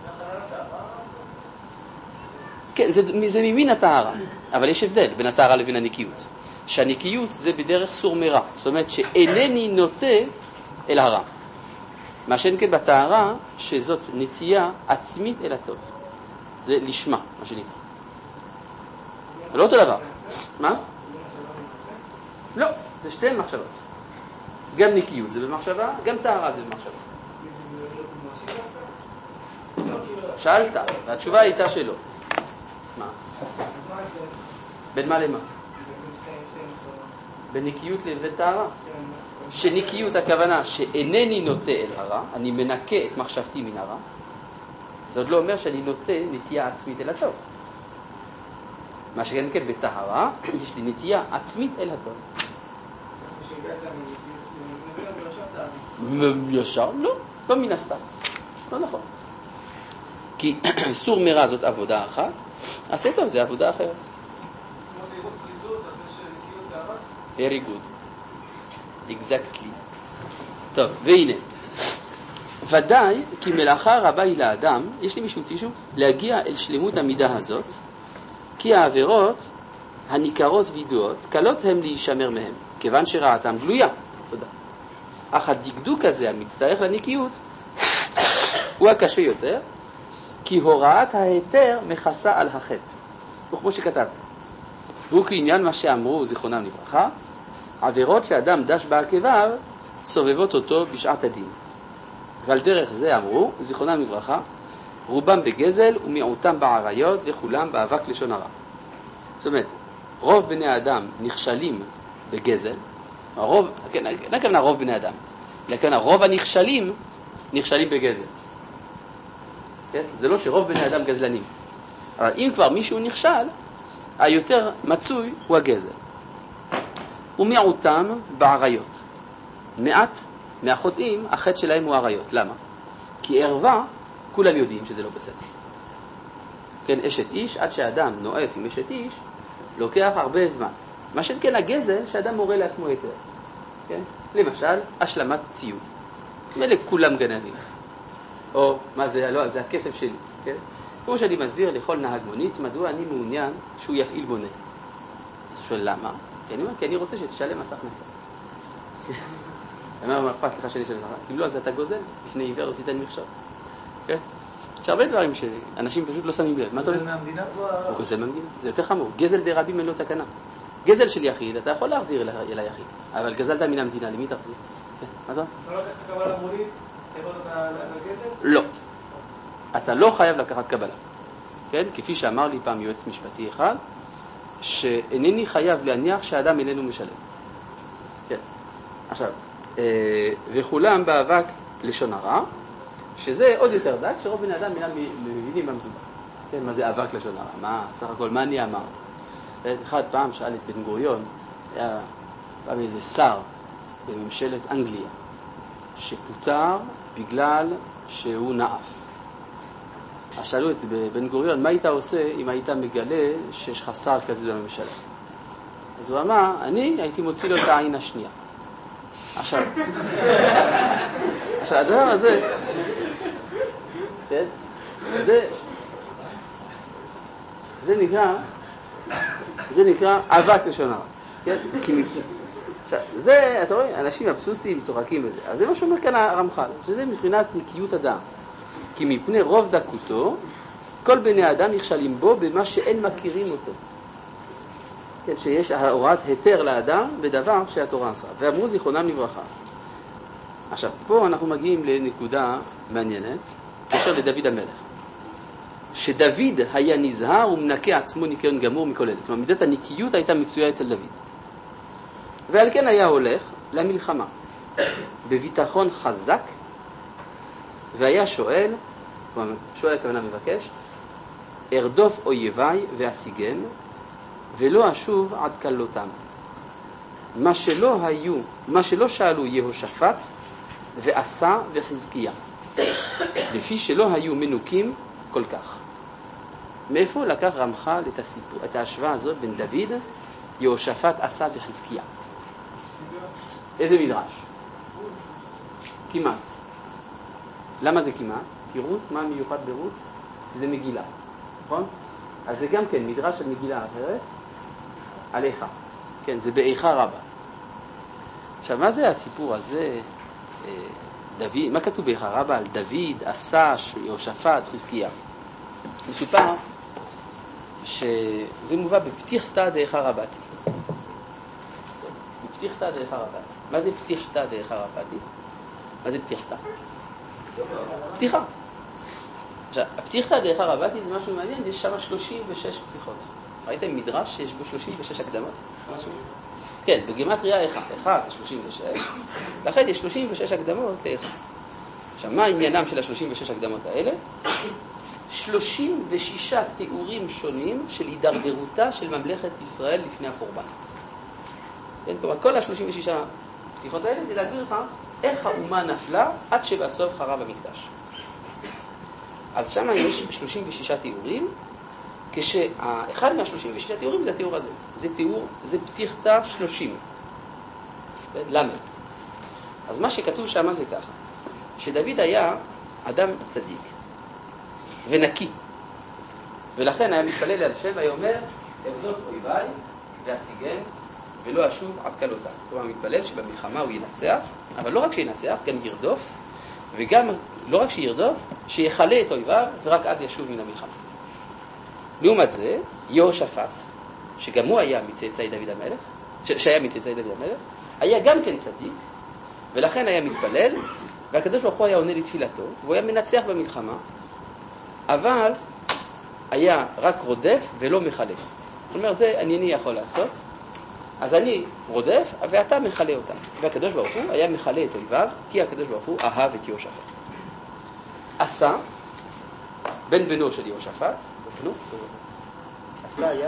כן, זה, זה ממין הטהרה, אבל יש הבדל בין הטהרה לבין הנקיות. שהנקיות זה בדרך סור מרע, זאת אומרת שאינני נוטה אל הרע. מה שאין כן בטהרה, שזאת נטייה עצמית אל הטוב. זה לשמה, מה שנקרא. זה לא אותו דבר. מה? לא, זה שתי מחשבות. גם נקיות זה במחשבה, גם טהרה זה במחשבה. שאלת, והתשובה הייתה שלא. מה? בין מה למה? בין נקיות לבין טהרה. שנקיות הכוונה שאינני נוטה אל הרע, אני מנקה את מחשבתי מן הרע, זה עוד לא אומר שאני נוטה נטייה עצמית אל הטוב. מה שכן כן בטהרה, יש לי נטייה עצמית אל הטוב. ישר? לא, לא מן הסתם. לא נכון. כי סור מרע זאת עבודה אחת, עשה טוב זה עבודה אחרת. כמו זה אירות זריזות, אז יש נקיות טהרה? Very good. Exactly. טוב, והנה. ודאי כי מלאכה רבה היא לאדם, יש לי מישהו תישהו, להגיע אל שלמות המידה הזאת, כי העבירות הניכרות וידועות, קלות הם להישמר מהם, כיוון שראעתם גלויה. תודה. אך הדקדוק הזה המצטרך לנקיות הוא הקשה יותר, כי הוראת ההיתר מכסה על החטא. וכמו שכתבתי, והוא כעניין מה שאמרו זיכרונם לברכה, עבירות שאדם דש בעקביו סובבות אותו בשעת הדין. ועל דרך זה אמרו, זיכרונם לברכה, רובם בגזל ומיעוטם בעריות וכולם באבק לשון הרע. זאת אומרת, רוב בני האדם נכשלים בגזל, הרוב, לא כמובן רוב בני האדם, לכן הרוב הנכשלים נכשלים בגזל. כן? זה לא שרוב בני האדם גזלנים. אבל אם כבר מישהו נכשל, היותר מצוי הוא הגזל. ומיעוטם בעריות. מעט מהחוטאים, החטא שלהם הוא עריות. למה? כי ערווה, כולם יודעים שזה לא בסדר. כן, אשת איש, עד שאדם נואף עם אשת איש, לוקח הרבה זמן. מה שכן הגזל, שאדם מורה לעצמו יותר. כן? למשל, השלמת ציוד. מלא כולם גנבים. או, מה זה? לא, זה הכסף שלי. כן? כמו שאני מסביר לכל נהג מונית, מדוע אני מעוניין שהוא יפעיל מונה. אז הוא שואל, למה? כי אני אומר, כי אני רוצה שתשלם מס הכנסה. אני אומר, אכפת לך שאני שלם מס הכנסה? אם לא, אז אתה גוזל, לפני עיוור לא תיתן מכשול. כן? יש הרבה דברים שאנשים פשוט לא שמים לב. גזל מהמדינה כבר... הוא גוזל מהמדינה, זה יותר חמור. גזל ברבים אין לו תקנה. גזל של יחיד, אתה יכול להחזיר אל היחיד, אבל גזלת מן המדינה, למי תחזיר? כן, מה זה? אתה לא לקחת קבלה מונית, תבוא לגזל? לא. אתה לא חייב לקחת קבלה. כן? כפי שאמר לי פעם יועץ משפטי אחד, שאינני חייב להניח שהאדם איננו משלם. כן. עכשיו, וכולם באבק לשון הרע, שזה עוד יותר דק, שרוב בני אדם אינם מבינים מה מדובר. כן, מה זה אבק לשון הרע? מה, סך הכל, מה אני אמרת? אחד פעם שאל את בן גוריון, היה פעם איזה שר בממשלת אנגליה, שפוטר בגלל שהוא נאף. אז שאלו את בן גוריון, מה היית עושה אם היית מגלה שיש לך שר כזה בממשלה? אז הוא אמר, אני הייתי מוציא לו את העין השנייה. עכשיו, עכשיו הדבר הזה, כן? זה, זה נקרא, זה נקרא אהבת לשון הרע, כן? כי עכשיו, זה, אתה רואה, אנשים מבסוטים, צוחקים בזה. אז זה מה שאומר כאן הרמח"ל, שזה מבחינת נקיות הדעת. כי מפני רוב דקותו, כל בני האדם נכשלים בו במה שאין מכירים אותו. כן, שיש הוראת היתר לאדם בדבר שהתורה עשה. ואמרו זיכרונם לברכה. עכשיו, פה אנחנו מגיעים לנקודה מעניינת, קשר לדוד המלך. שדוד היה נזהר ומנקה עצמו ניקיון גמור מכל אלה. כלומר, מידת הנקיות הייתה מצויה אצל דוד. ועל כן היה הולך למלחמה, בביטחון חזק, והיה שואל, שואל הכוונה מבקש, ארדוף אויביי ואשיגם, ולא אשוב עד כלותם. מה שלא היו, מה שלא שאלו יהושפט ועשה וחזקיה, לפי שלא היו מנוקים כל כך. מאיפה לקח רמח"ל את הסיפור, את ההשוואה הזאת בין דוד, יהושפט, עשה וחזקיה? איזה מדרש? כמעט. למה זה כמעט? כי רות, מה מיוחד ברות? שזה מגילה, נכון? אז זה גם כן מדרש של מגילה אחרת, על איכה. כן, זה באיכה רבה. עכשיו, מה זה הסיפור הזה, דוד, מה כתוב באיכה רבה על דוד, עשה, יהושפט, חזקיה? מסופר שזה מובא בפתיחתא דאיכה רבתי. בפתיחתא דאיכה רבתי. מה זה פתיחתא דאיכה רבתי? מה זה פתיחתא? פתיחה. עכשיו, הפתיחתא דאיכה רבתי זה משהו מעניין, יש שם שלושים ושש פתיחות. ראיתם מדרש שיש בו שלושים ושש הקדמות? משהו? כן, בגימטריה איכה. איכה זה שלושים ושש, לכן יש שלושים ושש הקדמות לאיכה. עכשיו, מה העניינם של ה-שלושים ושש הקדמות האלה? שלושים ושישה תיאורים שונים של הידרדרותה של ממלכת ישראל לפני החורבן. כן, כלומר, כל ה-שלושים ושש פתיחות האלה זה להסביר לך איך האומה נפלה עד שבסוף חרב המקדש. אז שם יש שלושים ושש תיאורים, כשאחד מה-שלושים ושש תיאורים זה התיאור הזה. זה תיאור, זה פתיחתא שלושים. למה? אז מה שכתוב שם זה ככה, שדוד היה אדם צדיק ונקי, ולכן היה מתפלל על השם והיה אומר, ארדוף אויביי ואשיגם ולא אשוב עד כלותם. כלומר, מתפלל שבמלחמה הוא ינצח, אבל לא רק שינצח, גם ירדוף, וגם לא רק שירדוף, שיחלה את אויביו ורק אז ישוב מן המלחמה. לעומת זה, יהושפט, שגם הוא היה מצאצאי דוד המלך, שהיה מצאצאי דוד המלך, היה גם כן צדיק, ולכן היה מתפלל, והקדוש ברוך הוא היה עונה לתפילתו, והוא היה מנצח במלחמה, אבל היה רק רודף ולא מחלה. זאת אומרת, זה אני יכול לעשות, אז אני רודף, ואתה מחלה אותם. והקדוש ברוך הוא היה מחלה את אויביו, כי הקדוש ברוך הוא אהב את יהושפט. עשה, בן בנו של יהושפט, בנו, עשה היה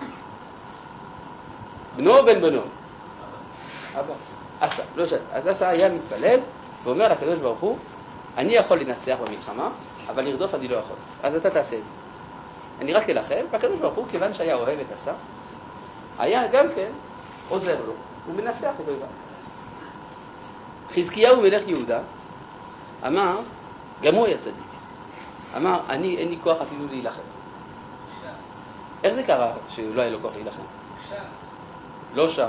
בנו או בן בנו? אבא. עשה, לא שאלה. אז עשה היה מתפלל, ואומר לקדוש ברוך הוא, אני יכול לנצח במלחמה, אבל לרדוף אני לא יכול. אז אתה תעשה את זה. אני רק אלחם, והקדוש ברוך הוא, כיוון שהיה אוהב את עשה, היה גם כן עוזר לו, הוא מנצח את אויביו. חזקיהו מלך יהודה אמר, גם הוא היה צדיק, אמר, אני אין לי כוח אפילו להילחם. איך זה קרה שלא היה לו כוח להילחם? לא שם.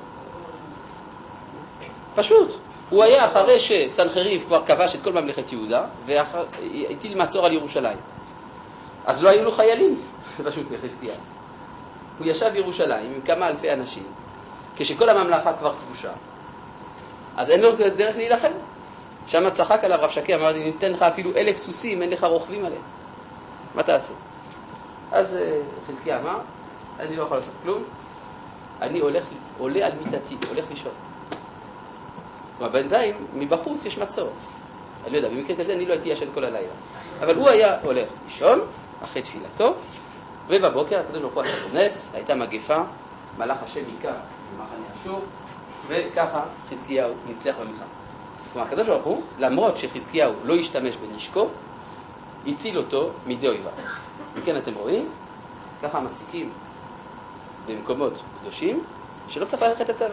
פשוט. הוא היה אחרי שסנחריב כבר כבש את כל ממלכת יהודה, והטיל מצור על ירושלים. אז לא היו לו חיילים, פשוט לחזקיהו. הוא ישב בירושלים עם כמה אלפי אנשים, כשכל הממלכה כבר כבושה. אז אין לו דרך להילחם. שם צחק עליו רב שקי, אמר לי, ניתן לך אפילו אלף סוסים, אין לך רוכבים עליהם. מה תעשה? אז חזקיהו אמר, אני לא יכול לעשות כלום, אני הולך, עולה על מיטתי, הולך לישון. ובינתיים, מבחוץ יש מצור. אני לא יודע, במקרה כזה אני לא הייתי ישן כל הלילה. אבל הוא היה הולך לישון, אחרי תפילתו, ובבוקר הקדוש ברוך הוא עשה נס, הייתה מגפה, מלאך השם היכה במחנה אשור, וככה חזקיהו ניצח במלחמה. כלומר, הקדוש ברוך הוא, למרות שחזקיהו לא השתמש בנשקו, הציל אותו מידי אויביו. וכן אתם רואים, ככה מסיקים במקומות קדושים, שלא צריך ללכת לצבא.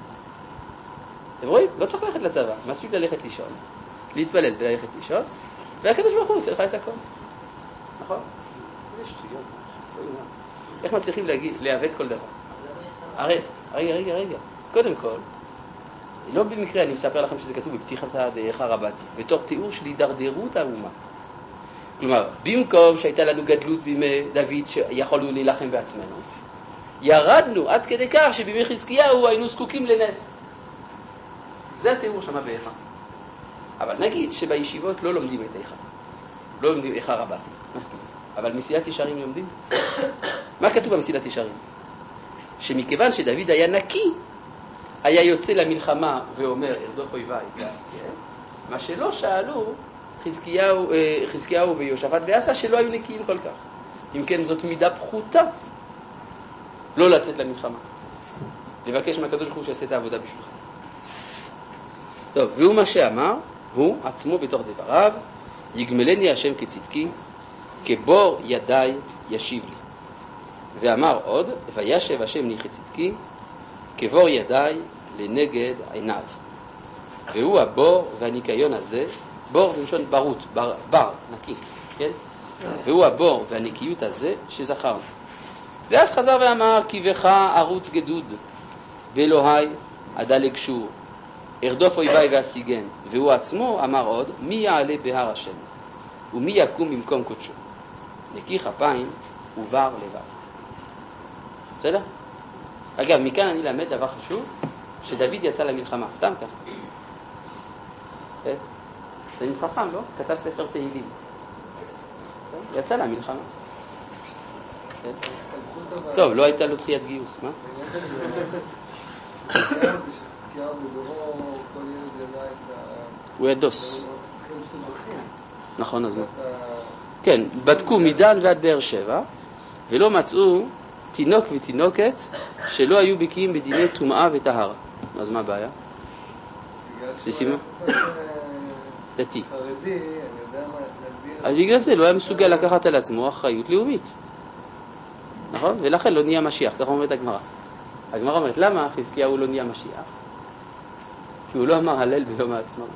אתם רואים? לא צריך ללכת לצבא, מספיק ללכת לישון, להתפלל וללכת לישון, והקדוש ברוך הוא עושה לך את הכל. נכון? זה שטויות. איך מצליחים לעוות כל דבר? הרי, רגע, רגע, רגע. קודם כל, לא במקרה אני מספר לכם שזה כתוב בפתיחת דרך רבתי, בתור תיאור של הידרדרות האומה. כלומר, במקום שהייתה לנו גדלות בימי דוד שיכולנו להילחם בעצמנו, ירדנו עד כדי כך שבימי חזקיהו היינו זקוקים לנס. זה התיאור שמה באיכה. אבל נגיד שבישיבות לא לומדים את איכה. לא לומדים איכה רבתי, מסכים. אבל מסילת ישרים לומדים. מה כתוב במסילת ישרים? שמכיוון שדוד היה נקי, היה יוצא למלחמה ואומר, ארדוף אויביי ואסתר, מה שלא שאלו חזקיהו, חזקיהו ויהושפט ועשה שלא היו נקיים כל כך. אם כן, זאת מידה פחותה לא לצאת למלחמה. לבקש מהקדוש ברוך הוא שיעשה את העבודה בשבילך. טוב, והוא מה שאמר, הוא עצמו בתוך דבריו, יגמלני השם כצדקי, כבור ידיי ישיב לי. ואמר עוד, וישב השם לי כצדקי, כבור ידיי לנגד עיניו. והוא הבור והניקיון הזה, בור זה לשון ברות, בר, בר, נקי, כן? והוא הבור והנקיות הזה שזכרנו. ואז חזר ואמר, כי בך ערוץ גדוד, באלוהי אדלג שור, ארדוף אויביי ואשיגן. והוא עצמו אמר עוד, מי יעלה בהר השם, ומי יקום במקום קודשו, נקי כפיים ובר לבב. בסדר? אגב, מכאן אני למד דבר חשוב, שדוד יצא למלחמה, סתם כך. זה נתחכם, לא? כתב ספר תהילים. יצא למלחמה. טוב, לא הייתה לו דחיית גיוס, מה? הוא ידוס. נכון, אז מה? כן, בדקו מדן ועד באר שבע, ולא מצאו תינוק ותינוקת שלא היו בקיאים בדיני טומאה וטהרה. אז מה הבעיה? זה סימן? דתי. אז בגלל זה לא היה מסוגל לקחת על עצמו אחריות לאומית. נכון? ולכן לא נהיה משיח, ככה אומרת הגמרא. הגמרא אומרת, למה חזקיהו לא נהיה משיח? כי הוא לא אמר הלל ביום העצמאות.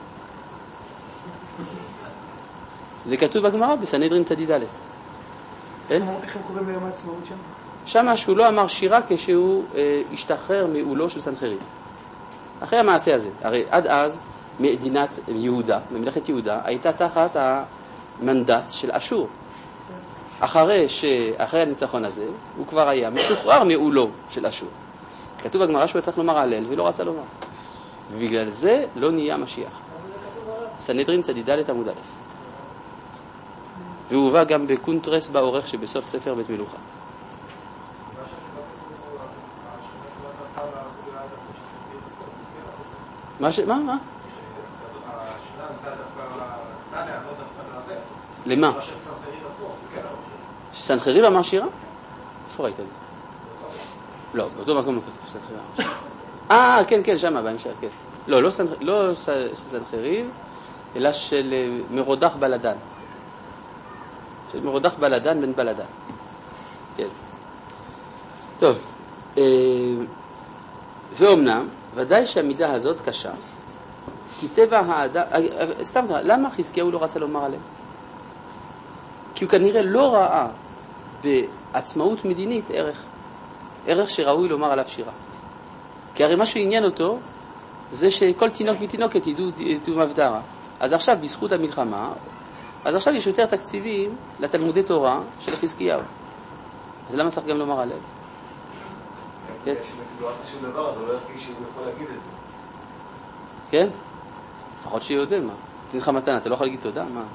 זה כתוב בגמרא בסנהדרין צדיד א'. איך הם קוראים ליום העצמאות שם? שמה שהוא לא אמר שירה כשהוא אה, השתחרר מעולו של סנחריב. אחרי המעשה הזה, הרי עד אז מדינת יהודה, ממלכת יהודה, הייתה תחת המנדט של אשור. אחרי, ש... אחרי הניצחון הזה, הוא כבר היה משוחרר מעולו של אשור. כתוב בגמרא שהוא צריך לומר הלל ולא רצה לומר. ובגלל זה לא נהיה משיח. סנהדרין צדיד א' עמוד א'. והוא הובא גם בקונטרס בעורך שבסוף ספר בית מלוכה. מה ש... מה? מה? למה? שסנחריב אמר שירה? איפה ראית את זה? לא, באותו מקום לא כתוב שסנחריב אמר שירה. אה, כן, כן, שמה, בהמשך, כן. לא, לא סנחריב, אלא של מרודח בלדן. של מרודח בלדן בן בלדן. כן. טוב. ואומנם, ודאי שהמידה הזאת קשה, כי טבע האדם... סתם ככה, למה חזקיהו לא רצה לומר עליהם? כי הוא כנראה לא ראה בעצמאות מדינית ערך. ערך שראוי לומר עליו שירה. כי הרי מה שעניין אותו, זה שכל תינוק ותינוקת ידעו טומאה וטהרה. אז עכשיו, בזכות המלחמה, אז עכשיו יש יותר תקציבים לתלמודי תורה של חזקיהו. אז למה צריך גם לומר עליהם? כן? אם לא עשה שום דבר, אז הוא לא ירגיש שהוא יכול להגיד את זה. כן? לפחות שיודע מה. תן לך מתנה, אתה לא יכול להגיד תודה? מה?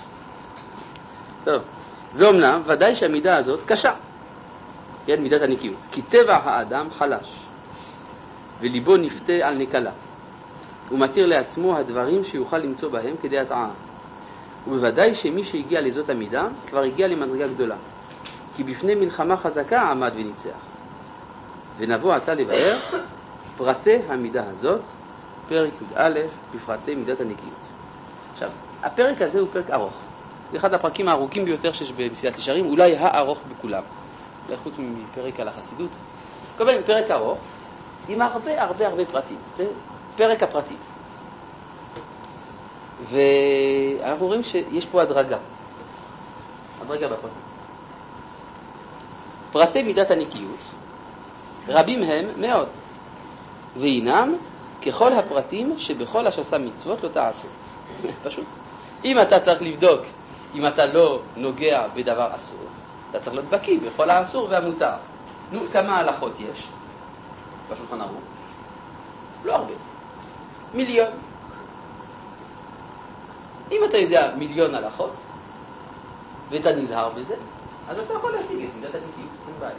טוב. ואומנם, ודאי שהמידה הזאת קשה. כן, מידת הנקיות. כי טבע האדם חלש, וליבו נפתה על נקלה. הוא מתיר לעצמו הדברים שיוכל למצוא בהם כדי הטעה. ובוודאי שמי שהגיע לזאת המידה, כבר הגיע למדרגה גדולה. כי בפני מלחמה חזקה עמד וניצח. ונבוא עתה לבאר פרטי המידה הזאת, פרק י"א, בפרטי מידת הנקיות. עכשיו, הפרק הזה הוא פרק ארוך. זה אחד הפרקים הארוכים ביותר שיש במסילת ישרים, אולי הארוך בכולם. אולי חוץ מפרק על החסידות. קודם פרק ארוך, עם הרבה הרבה הרבה פרטים. זה פרק הפרטים. ואנחנו רואים שיש פה הדרגה. הדרגה בפרטים. פרטי מידת הנקיות, רבים הם מאוד, והינם ככל הפרטים שבכל השסה מצוות לא תעשה. פשוט. אם אתה צריך לבדוק, אם אתה לא נוגע בדבר אסור, אתה צריך להיות בקיא בכל האסור והמותר. נו, כמה הלכות יש בשולחן ערוך? לא הרבה. מיליון. אם אתה יודע מיליון הלכות, ואתה נזהר בזה, אז אתה יכול להשיג את מידת הנקיות. אין בעיה.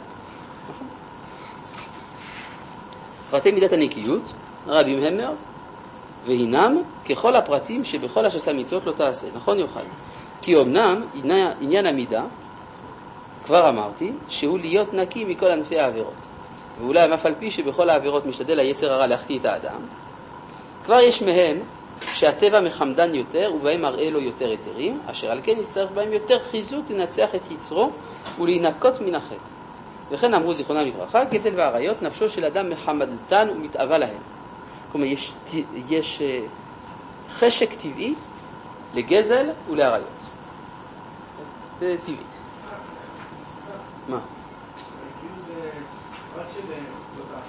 פרטי מידת הנקיות רבים הם מאוד, והינם ככל הפרטים שבכל השסה מצוות לא תעשה. נכון יוחד? כי אמנם עניין המידה, כבר אמרתי, שהוא להיות נקי מכל ענפי העבירות. ואולי אף על פי שבכל העבירות משתדל היצר הרע להחטיא את האדם, כבר יש מהם שהטבע מחמדן יותר ובהם מראה לו יותר היתרים, אשר על כן יצטרך בהם יותר חיזוק לנצח את יצרו ולהינקות מן החטא. וכן אמרו זיכרונם לברכה, גזל והעריות נפשו של אדם מחמדתן ומתאווה להם. כלומר, יש, יש חשק טבעי לגזל ולעריות. זה טבעי. מה? כאילו זה רק של לא תעשה.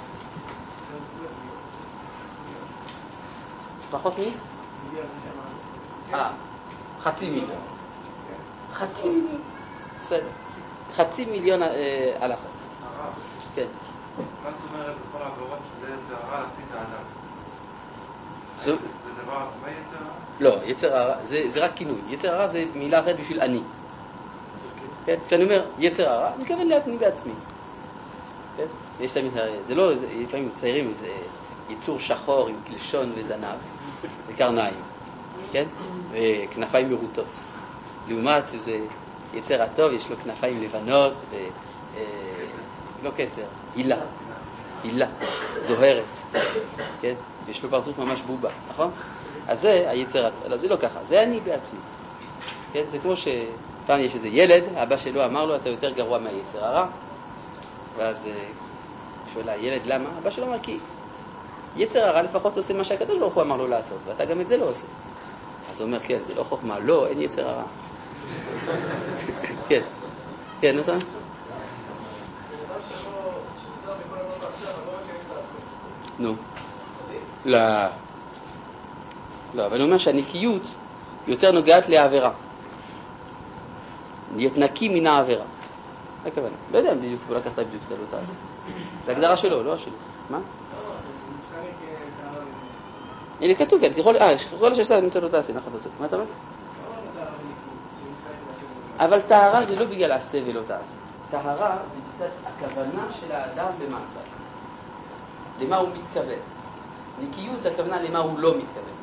פחות מי? אה, חצי מיליון. חצי מיליון. בסדר. חצי מיליון הלכות. כן. מה זאת אומרת בכל העבירות שזה יצר הרע להחטיא את האדם? זה דבר עצמאי יצר הרע? לא, יצר הרע, זה רק כינוי. יצר הרע זה מילה אחרת בשביל אני. כן? כשאני אומר יצר הרע, אני מתכוון לעצמי בעצמי. כן? יש תמיד, זה לא, לפעמים מציירים איזה יצור שחור עם קלשון וזנב וקרניים, כן? וכנפיים מרוטות. לעומת זה יצר הטוב, יש לו כנפיים לבנות ו... לא כתר, הילה, הילה, זוהרת, כן? יש לו פרצוף ממש בובה, נכון? אז זה היצר הטוב, לא, זה לא ככה, זה אני בעצמי. כן? זה כמו שפעם יש איזה ילד, אבא שלו אמר לו, אתה יותר גרוע מהיצר הרע, ואז שואל הילד למה? אבא שלו אמר, כי יצר הרע לפחות עושה מה שהקדוש ברוך הוא אמר לו לעשות, ואתה גם את זה לא עושה. אז הוא אומר, כן, זה לא חוכמה, לא, אין יצר הרע. כן, כן, נותן? נו. לא. לא, אבל אני אומר שהנקיות יותר נוגעת לעבירה. להיות נקי מן העבירה. זה הכוונה. לא יודע בדיוק, הוא לקחת בדיוק את הלוטה הזאת. זה הגדרה שלו, לא שלי. מה? הנה כתוב, כן, ככל... אה, ככל שעשה את הלוטה עשה, נכון, מה אתה אומר? אבל טהרה זה לא בגלל עשה ולא תעשה. טהרה זה קצת הכוונה של האדם במעשה. למה הוא מתכוון. נקיות הכוונה למה הוא לא מתכוון.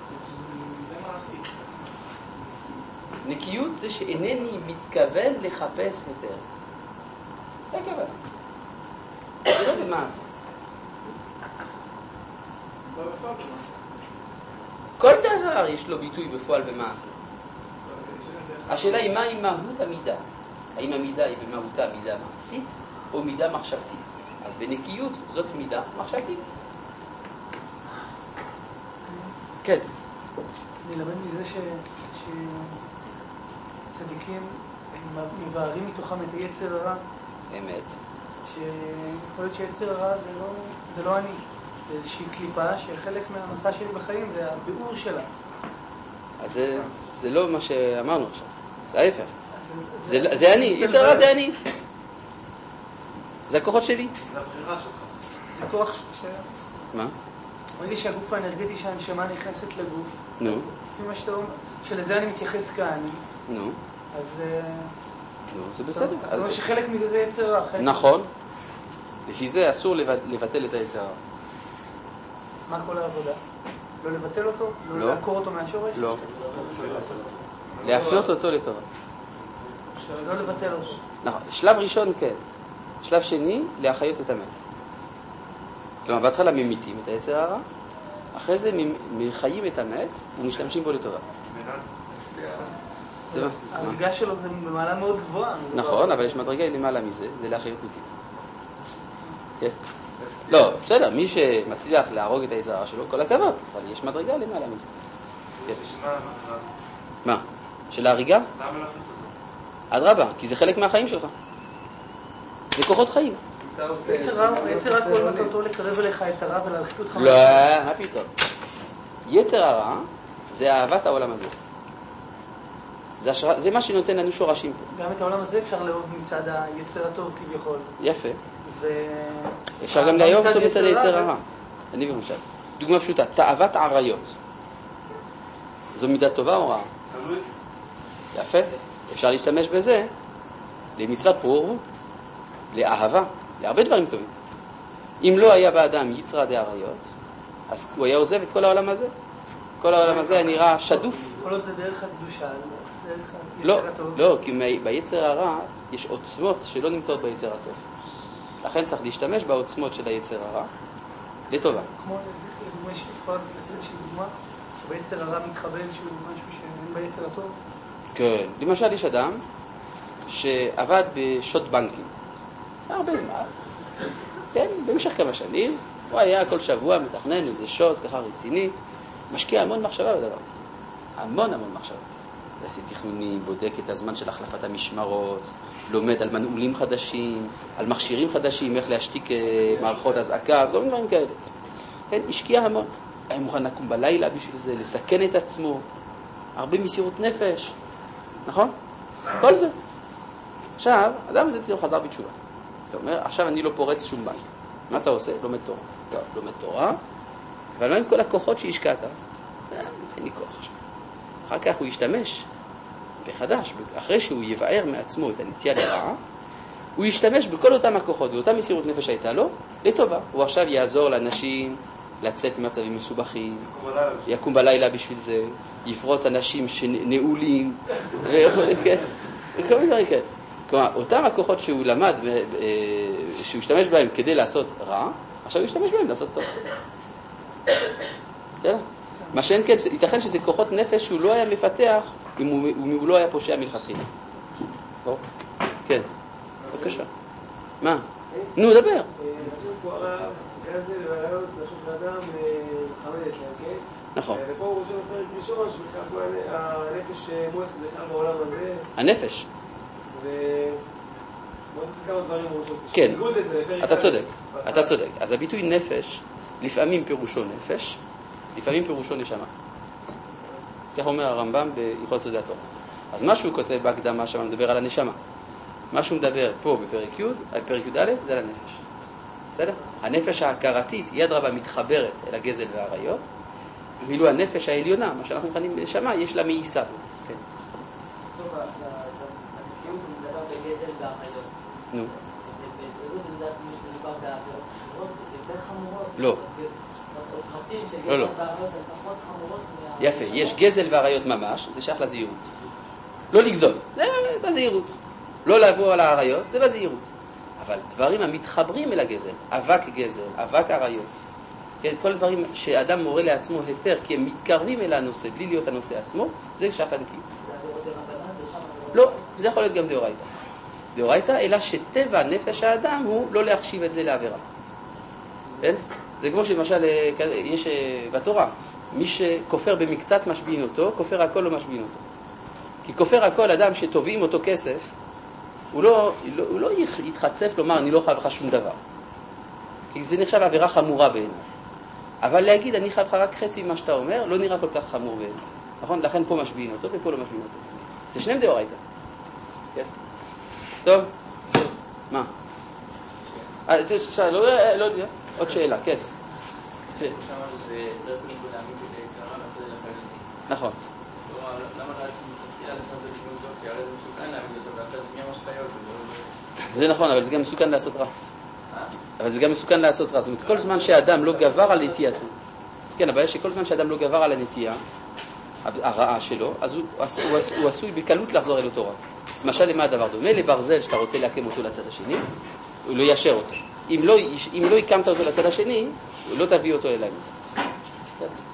נקיות זה שאינני מתכוון לחפש יותר. זה הכוונה. זה לא במעשה. כל דבר יש לו ביטוי בפועל במעשה. השאלה היא מהי מהות המידה. האם המידה היא במהותה מידה מעשית או מידה מחשבתית. אז בנקיות זאת מידה מחשבתית. כן. אני למד מזה שצדיקים מבארים מתוכם את היצר הרע. אמת. שיכול להיות שיצר הרע זה לא אני. זה איזושהי קליפה שחלק מהמסע שלי בחיים זה הביאור שלה. אז זה, זה לא מה שאמרנו עכשיו. זה ההפך. זה, זה, זה אני, יצר הרע זה אני. זה הכוחות שלי. זה הבחירה שלך. זה כוח ש... מה? ראיתי שהגוף האנרגטי שהנשמה נכנסת לגוף. נו. לפי מה שאתה אומר, שלזה אני מתייחס כאני. נו. אז... נו, זה בסדר. זאת אומרת שחלק מזה זה יצר רע. נכון. לפי זה אסור לבטל את היצר רע. מה כל העבודה? לא לבטל אותו? לא לעקור אותו מהשורש? לא. להפנות אותו לטובה. לא לבטל אותו. נכון. שלב ראשון כן. שלב שני, להחיות את המת. כלומר, בהתחלה ממיתים את היצר הרע, אחרי זה מחיים את המת ומשתמשים בו לטובה. זה מה? ההרגה שלו זה במעלה מאוד גבוהה. נכון, אבל יש מדרגה למעלה מזה, זה להחיות מתים. כן? לא, בסדר, מי שמצליח להרוג את היצר הרע שלו, כל הכבוד, אבל יש מדרגה למעלה מזה. כן. בשביל מה המטרה הזאת? מה? של ההריגה? למה להחליט אותו? אדרבה, כי זה חלק מהחיים שלך. זה כוחות חיים. יצר הכל מטרתו לקרב אליך את הרע ולהרחיק אותך. לא, מה פתאום? יצר הרע זה אהבת העולם הזה. זה, השרא, זה מה שנותן לנו שורשים פה. גם את העולם הזה אפשר לאהוב מצד היצר הטוב כביכול. יפה. ו... אפשר גם לאהוב אותו מצד היצר הרע. אני במשל. דוגמה פשוטה, תאוות עריות. זו מידה טובה או רעה? תלוי. יפה. אפשר להשתמש בזה למצוות פרו ורבו, לאהבה, להרבה דברים טובים. אם לא היה באדם יצרא דעריות, אז הוא היה עוזב את כל העולם הזה. כל העולם הזה היה נראה שדוף. כל עוד זה דרך הקדושה, דרך לא, היצר הטוב. לא, כי ביצר הרע יש עוצמות שלא נמצאות ביצר הטוב. לכן צריך להשתמש בעוצמות של היצר הרע לטובה. כמו לדוגמה יש כבר איזושהי דוגמה שביצר הרע מתחבל שהוא משהו שאין ביצר הטוב. כן, למשל יש אדם שעבד בשוט בנקים הרבה זמן, כן, במשך כמה שנים הוא היה כל שבוע מתכנן איזה שוט ככה רציני, משקיע המון מחשבה בדבר, המון המון מחשבה, עושה תכנונים, בודק את הזמן של החלפת המשמרות, לומד על מנעולים חדשים, על מכשירים חדשים, איך להשתיק מערכות אזעקה, כל מיני דברים כאלה. כן, השקיע המון, היה מוכן לקום בלילה בשביל זה, לסכן את עצמו, הרבה מסירות נפש, נכון? כל זה. עכשיו, אדם הזה פתאום חזר בתשובה. אתה אומר, עכשיו אני לא פורץ שום בנק. מה אתה עושה? לומד תורה. טוב, לומד תורה, אבל מה עם כל הכוחות שהשקעת? אין לי כוח עכשיו. אחר כך הוא ישתמש בחדש, אחרי שהוא יבאר מעצמו את הנטייה לרעה, הוא ישתמש בכל אותם הכוחות ואותה מסירות נפש הייתה לו, לטובה. הוא עכשיו יעזור לאנשים לצאת ממצבים מסובכים, יקום בלילה בשביל זה, יפרוץ אנשים שנעולים, וכל מיני דברים כאלה. כלומר, אותם הכוחות שהוא למד, שהוא השתמש בהם כדי לעשות רע, עכשיו הוא ישתמש בהם לעשות טוב. מה שאין כן, ייתכן שזה כוחות נפש שהוא לא היה מפתח אם הוא, אם הוא לא היה פושע מלכתחילה. כן, בבקשה. מה? נו, דבר. נשאיר פה הרב, גזל והרעיות, נשאיר לאדם חמדת להם, כן? נכון. ופה הוא רושם בפרק ראשון, שבכלל פה הנפש מועסת בכלל בעולם הזה. הנפש? ו... בוא נצא כמה דברים הוא רושם. כן, אתה צודק, אתה צודק. אז הביטוי נפש, לפעמים פירושו נפש, לפעמים פירושו נשמה. כך אומר הרמב"ם בהלכות סעודת התורה. אז מה שהוא כותב בהקדמה שם מדבר על הנשמה. מה שהוא מדבר פה בפרק י', על פרק י' א', זה על הנפש. בסדר? הנפש ההכרתית היא אדרבה מתחברת אל הגזל והעריות, ואילו הנפש העליונה, מה שאנחנו מכנים נשמה, יש לה מאיסה בזה. כן. טוב, הנפיות הוא מדבר בגזל והעריות. נו. בזריזות הוא מדבר בעבירות אחרות, יותר חמורות. לא. חצים של לא, לא. גזל והעריות הן פחות חמורות. יפה, יש גזל והעריות ממש, זה שייך לזהירות. לא לגזול, זה בזהירות. לא לעבור על העריות, זה בזהירות. אבל דברים המתחברים אל הגזל, אבק גזל, אבק עריות, כן, כל דברים שאדם מורה לעצמו היתר, כי הם מתקרבים אל הנושא, בלי להיות הנושא עצמו, זה שייך לנקיות. לא, זה יכול להיות גם דאורייתא. דאורייתא, אלא שטבע נפש האדם הוא לא להחשיב את זה לעבירה. כן? זה כמו שלמשל, יש בתורה, מי שכופר במקצת משביעים אותו, כופר הכל לא משביעים אותו. כי כופר הכל אדם שתובעים אותו כסף, הוא לא, הוא לא יתחצף לומר, אני לא חייב לך שום דבר. כי זה נחשב עבירה חמורה בעיניי. אבל להגיד, אני חייב לך רק חצי ממה שאתה אומר, לא נראה כל כך חמור בעיניי. נכון? לכן פה משביעים אותו ופה לא משביעים אותו. זה שניהם דאורייתא. כן? טוב? מה? אה, זה שאלה, לא, לא יודע. עוד שאלה, כן. נכון. זה נכון, אבל זה גם מסוכן לעשות רע. אבל זה גם מסוכן לעשות רע. זאת אומרת, כל זמן שהאדם לא גבר על נטייתו, כן, הבעיה שכל זמן שהאדם לא גבר על הנטייה, הרעה שלו, אז הוא, הוא, הוא עשוי בקלות לחזור אל אותו רע. למשל, למה הדבר דומה? לברזל שאתה רוצה להקים אותו לצד השני, הוא לא ישר אותו. אם לא, אם לא הקמת אותו לצד השני, הוא לא תביא אותו אליי מצד.